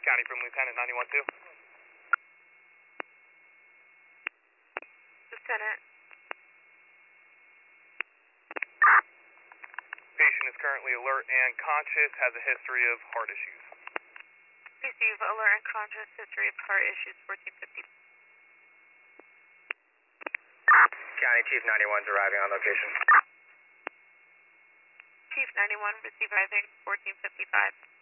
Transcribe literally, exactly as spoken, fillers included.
County from Lieutenant ninety-one two. Lieutenant. Patient is currently alert and conscious, has a history of heart issues. Receive alert and conscious, history of heart issues, fourteen fifty. County Chief ninety-one is arriving on location. Chief ninety-one, receive arriving, fourteen fifty-five.